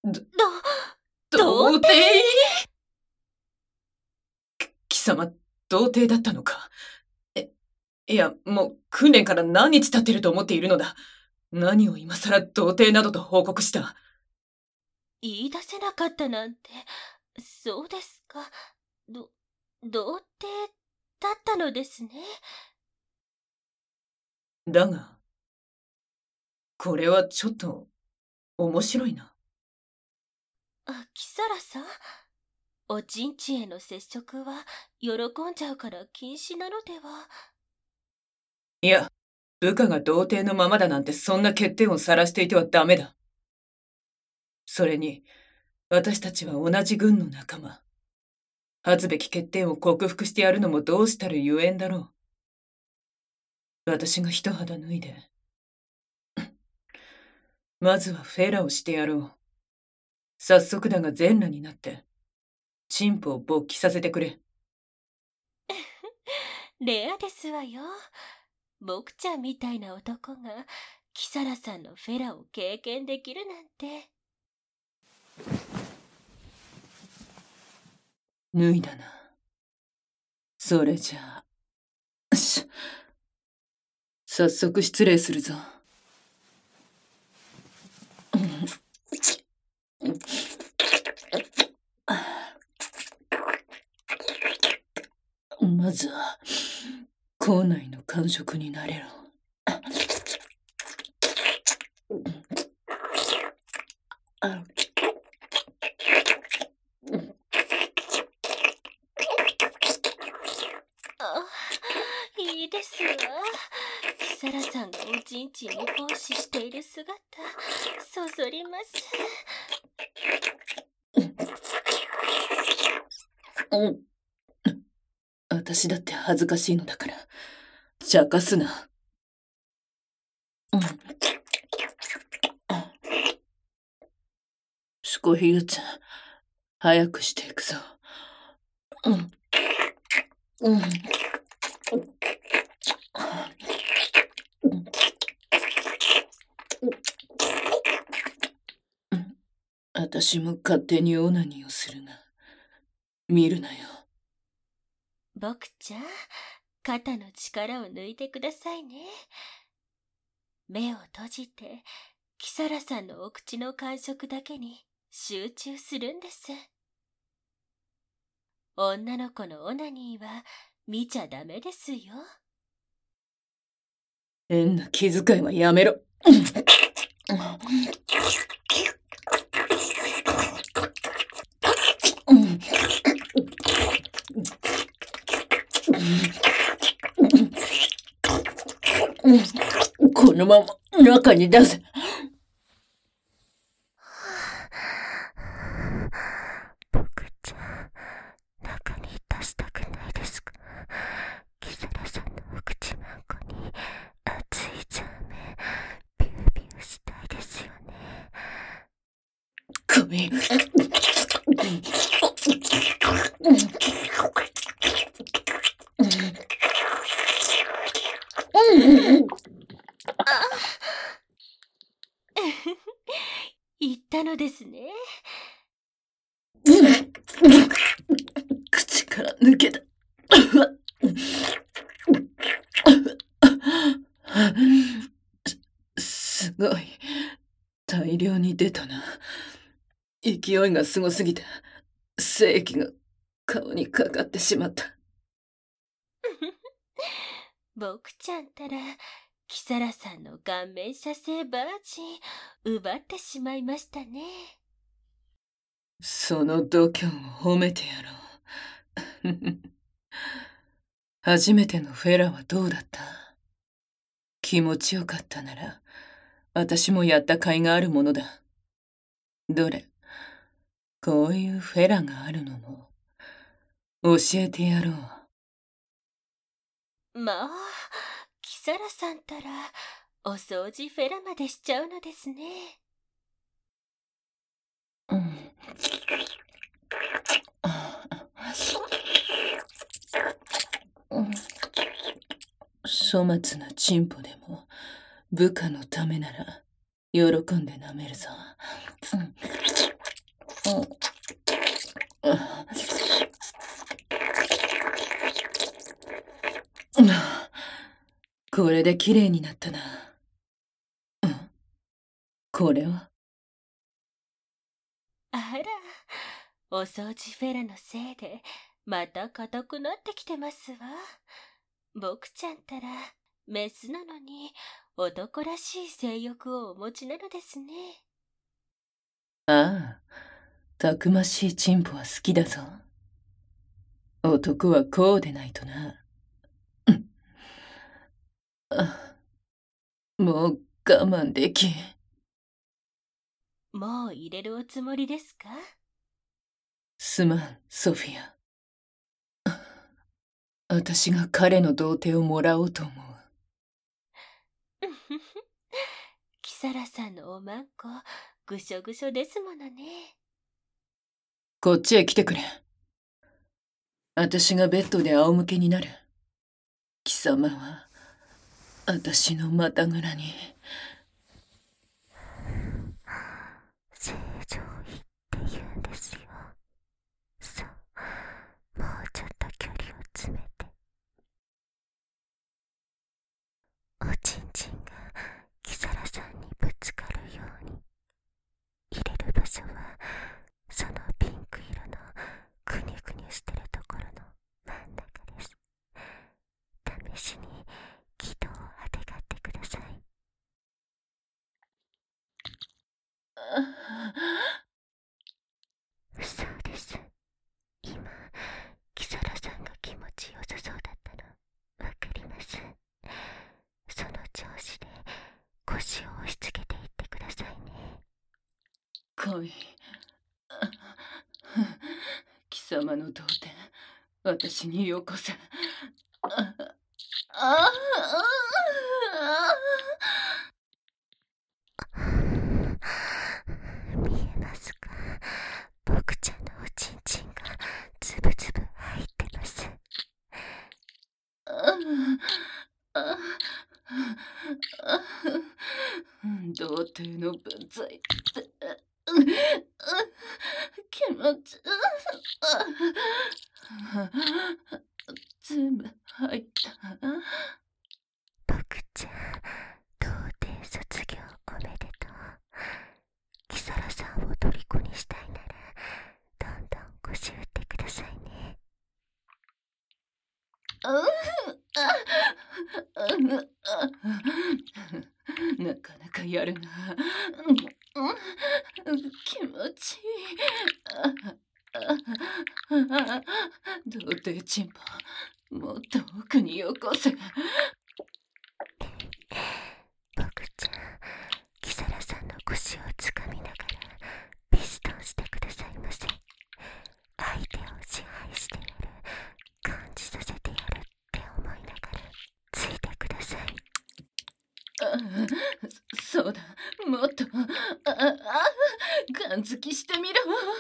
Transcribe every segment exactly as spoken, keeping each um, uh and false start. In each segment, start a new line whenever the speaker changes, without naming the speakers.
ど、
ど、
童貞？貴様、童貞だったのか。え、いや、もう訓練から何日経ってると思っているのだ。何を今更童貞などと報告した。
言い出せなかったなんて、そうですか。ど、童貞だったのですね。
だが、これはちょっと面白いな。
あ、キサラさん、おちんちんへの接触は喜んじゃうから禁止なのでは。
いや、部下が童貞のままだなんてそんな欠点を晒していてはダメだ。それに、私たちは同じ軍の仲間。恥ずべき欠点を克服してやるのもどうしたるゆえんだろう。私が一肌脱いで。まずはフェラをしてやろう。早速だが全裸になって、チンポを勃起させてくれ。
レアですわよ。僕ちゃんみたいな男がキサラさんのフェラを経験できるなんて。
脱いだな。それじゃあ、し早速失礼するぞ。まずは、校内の感触になれろ。
あ、いいですわ。キサラさんがおちんちんに奉仕している姿、そそります。
うん。私だって恥ずかしいのだから、茶化すな。うん。スコヒルちゃん、早くしていくぞ。うん。うん。私も勝手にオナニーをするが、見るなよ。
僕ちゃん、肩の力を抜いてくださいね。目を閉じて、キサラさんのお口の感触だけに集中するんです。女の子のオナニーは見ちゃダメですよ。
変な気遣いはやめろ。このまま中に出せ。
僕ちゃん、中に出したくないですか？キサラさんのお口なんかに熱いザーメン、ビュービューしたいですよね。
首。
言ったのですね。
口から抜けた。すごい。大量に出たな。勢いがすごすぎて、精液が顔にかかってしまった。
僕ちゃんたら、キサラさんの顔面射精バージン、奪ってしまいましたね。
その度胸を褒めてやろう。初めてのフェラはどうだった？気持ちよかったなら、私もやった甲斐があるものだ。どれ、こういうフェラがあるのも、教えてやろ
う。まあ、キサラさんたら、お掃除フェラまでしちゃうのですね。
う。うん。粗末なチンポでも部下のためなら喜んで舐めるぞ。 これで綺麗になったな。うん、これは？
あら、お掃除フェラのせいでまた硬くなってきてますわ。僕ちゃんたらメスなのに男らしい性欲をお持ちなのですね。
ああ、たくましいチンポは好きだぞ。男はこうでないとな。あ、もう我慢できん。
もう入れるおつもりですか？
すまん、ソフィア。私が彼の童貞をもらおうと思う。
キサラさんのおまんこ、ぐしょぐしょですものね。
こっちへ来てくれ。私がベッドで仰向けになる。貴様は、私のまたぐらに。
正常位って言うんですよ。そう、もうちょっと距離を詰めて。おちんちんがキサラさんにぶつかるように。入れる場所はそのピンク色のくにゅくにゅしてるところの真ん中です。試しに気道をあてがってください。そうです。今キサラさんが気持ちよさそうだったのわかります。その調子で腰を押し付けていってくださいね。
来い。貴様の童貞、私によこせ。ああ
見えますか？僕ちゃんのおちんちんがつぶつぶ入ってます。
童貞の分際って気持ち全部入った。
僕ちゃん、童貞卒業おめでとう。キサラさんを虜にしたいならどんどん腰打ってくださいね。
なかなかやるな。気持ちいい。童貞チンポ、もっと奥によこせ。
僕ちゃん、キサラさんの腰をつかみながらピストンしてくださいませ。相手を支配してやる、感じさせてやるって思いながらついてください。
あ、そうだ、もっと、ああ、ガン付きしてみろ。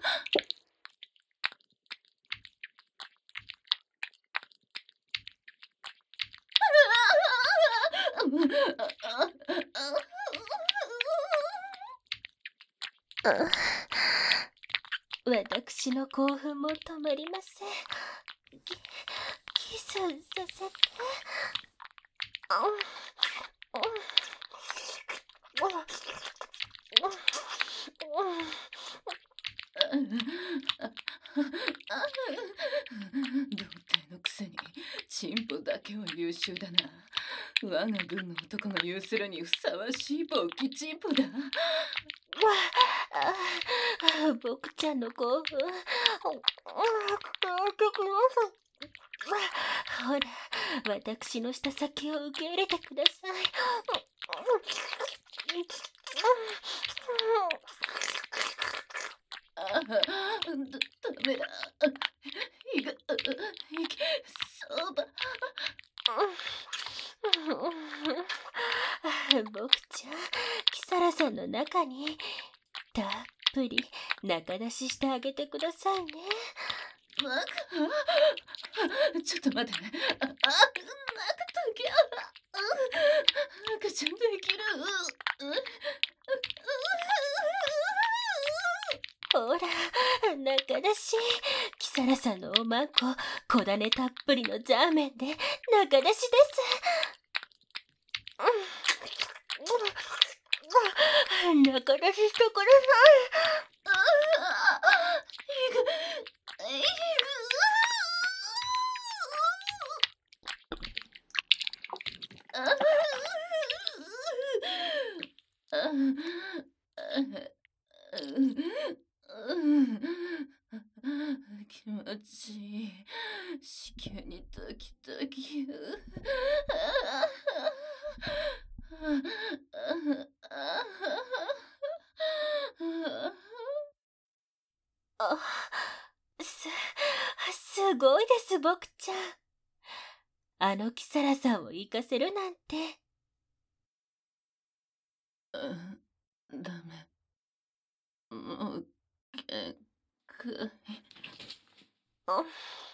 私の興奮も止まりません。キキスさせて。
童貞のくせにチンポだけは優秀だな。我が軍の男が有するにふさわしい勃起チンポだ。
僕ちゃんの興奮ほら、私のした先を受け入れてください。
ああ、だ、ダメだ。いが、いけ、そうだ。
僕ちゃん、キサラさんの中にたっぷり中出ししてあげてくださいね。
ちょっと待って。あ、あ、なんかたけ、赤ちゃんできる。
ほら、中だし、キサラさんのおまんこ、小種たっぷりのザーメンで中だしです。中出ししてくだ
気持ちいい。子宮にドキドキ。
あ、す、すごいです、僕ちゃん。あのキサラさんを行かせるなんて。
ダメ。もう、限界。
あ、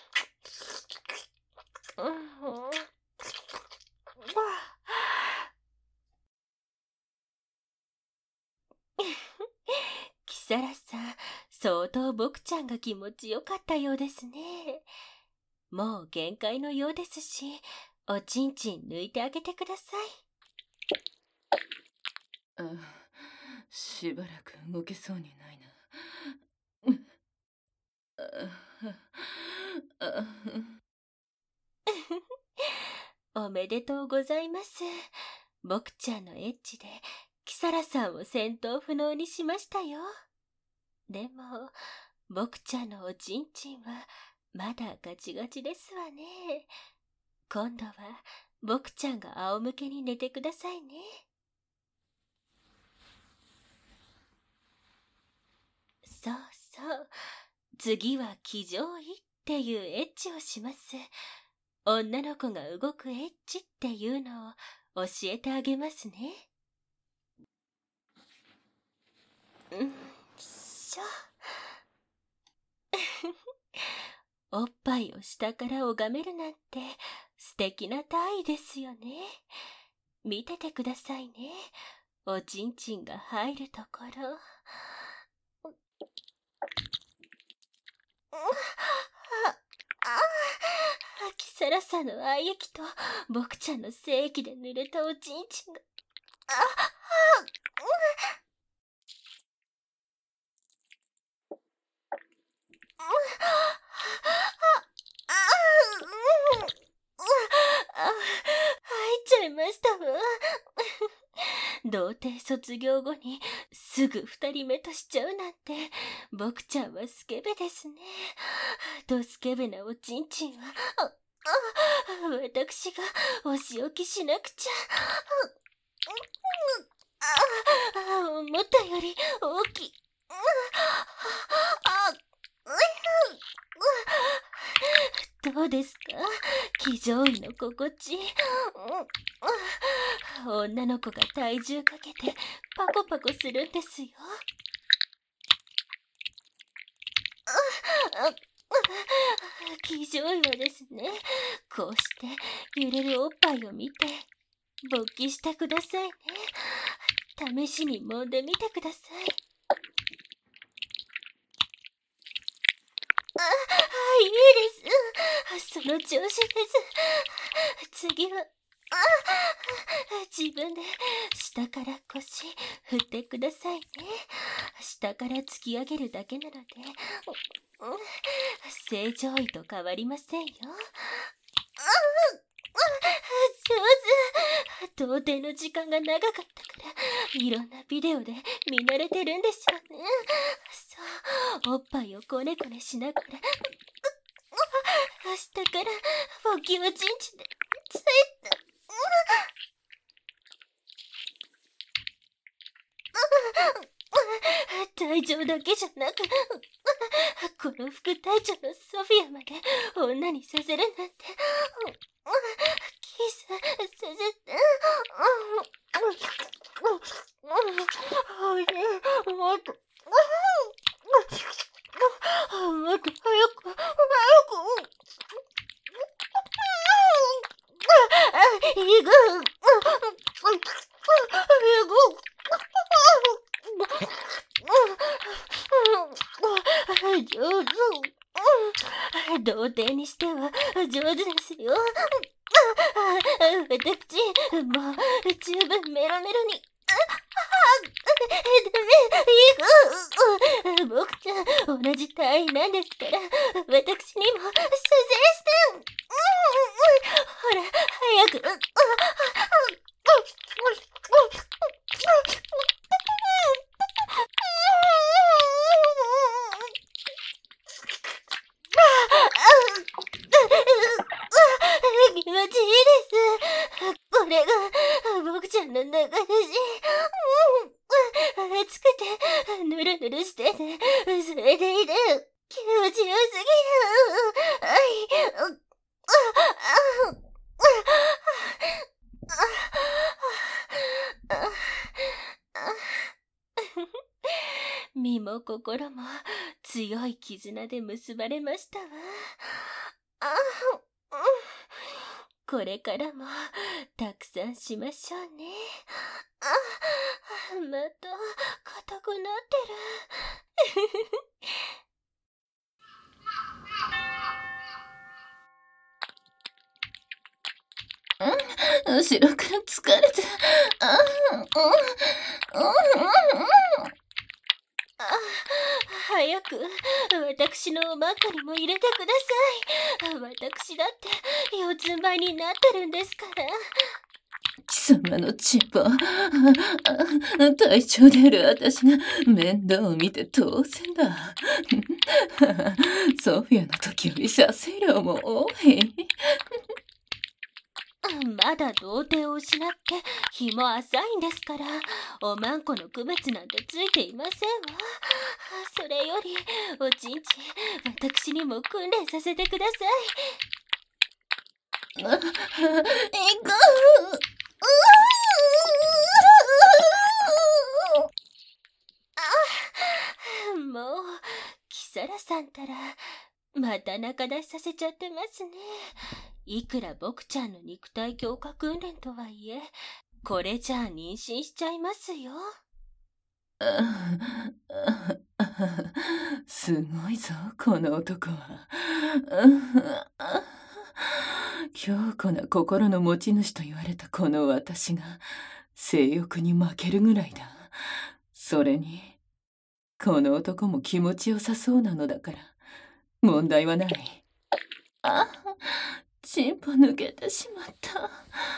キサラさん、相当僕ちゃんが気持ちよかったようですね。もう限界のようですし、おちんちん抜いてあげてください。
あ、しばらく動けそうにないな。
おめでとうございます。僕ちゃんのエッチでキサラさんを戦闘不能にしましたよ。でも僕ちゃんのおちんちんはまだガチガチですわね。今度は僕ちゃんが仰向けに寝てくださいね。そうそう、次は騎乗位っていうエッチをします。女の子が動くエッチっていうのを教えてあげますね。うんしょおっぱいを下から拝めるなんて素敵な体位ですよね。見ててくださいね。おちんちんが入るところ。キサラさんの愛液と僕ちゃんの精液で濡れたおちんちんが、ああ入っちゃいましたわ。童貞卒業後にすぐ二人目としちゃうなんて、僕ちゃんはスケベですね。ドスケベなおちんちんは、ああ私がお仕置きしなくちゃ。あ思ったより大きい。どうですか、騎乗位の心地。女の子が体重かけてパコパコするんですよ。騎乗位はですね、こうして揺れるおっぱいを見て勃起してくださいね。試しに揉んでみてください。あ、いいです。その調子です。次は、あ、自分で下から腰振ってくださいね。下から突き上げるだけなので、正常位と変わりませんよ。上手。童貞の時間が長かったからいろんなビデオで見慣れてるんでしょうね。そう、おっぱいをこねこねしながら下からボキをちんちんでついて、隊長だけじゃなく、この副隊長のソフィアまで女にさせるなんて、キスさせて、おいで、もっと、もっと早く、早く、いぐ、いぐ、 上手。童貞にしては上手ですよ。私、もう十分メロメロに。ダメ、いい子。僕ちゃん、同じ隊員なんですから、私にも射精して。ほら、早く。気持ちいいです。これが僕ちゃんの中出し。熱くてぬるぬるしてて、それでいる。気持ちよすぎる。はい。身も心も強い絆で結ばれましたわ。これからもたくさんしましょうね。また硬くなってる。
後ろから疲れて。あ
早く私のおまかにも入れてください。私だって四つん這いになってるんですから。
貴様のチンポ。隊長である私が面倒を見て当然だ。ソフィアの時より射精量も多い。
まだ童貞を失って日も浅いんですから、おまんこの区別なんてついていませんわ。それよりおちんちん、私にも訓練させてください。
行く。
もうキサラさんたらまた仲出しさせちゃってますね。いくら僕ちゃんの肉体強化訓練とはいえ、これじゃあ妊娠しちゃいますよ。
すごいぞ、この男は。強固な心の持ち主と言われたこの私が性欲に負けるぐらいだ。それにこの男も気持ちよさそうなのだから問題はない。あ、チンポ抜けてしまった。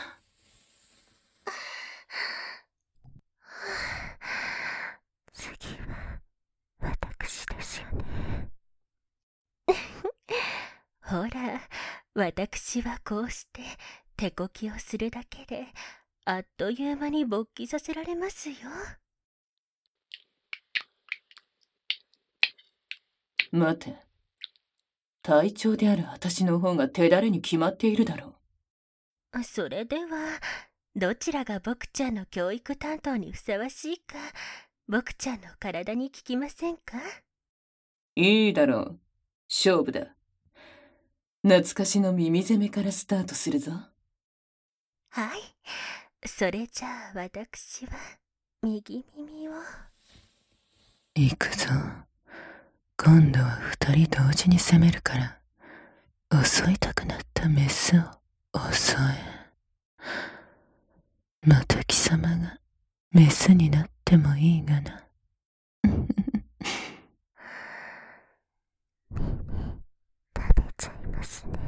次は私ですよね。ほら、私はこうして手こきをするだけであっという間に勃起させられますよ。
待て、隊長である私の方が手だれに決まっているだろ
う。それではどちらが僕ちゃんの教育担当にふさわしいか、僕ちゃんの体に聞きませんか？
いいだろう、勝負だ。懐かしの耳攻めからスタートするぞ。
はい、それじゃあ私は右耳を。
行くぞ。今度は二人同時に攻めるから襲いたくなったメスを襲え。また貴様がメスになってもいいがな。
耳食べちゃいますね。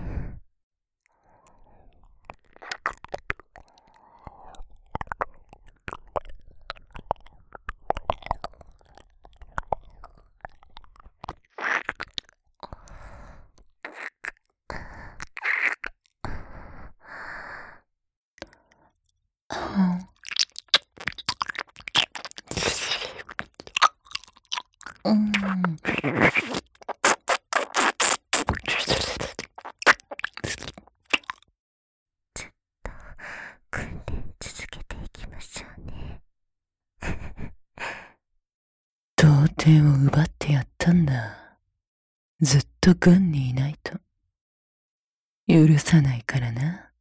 うん。
訓練続けていきましょうね。
童貞を奪ってやったんだ。ずっと軍にいないと許さないからな。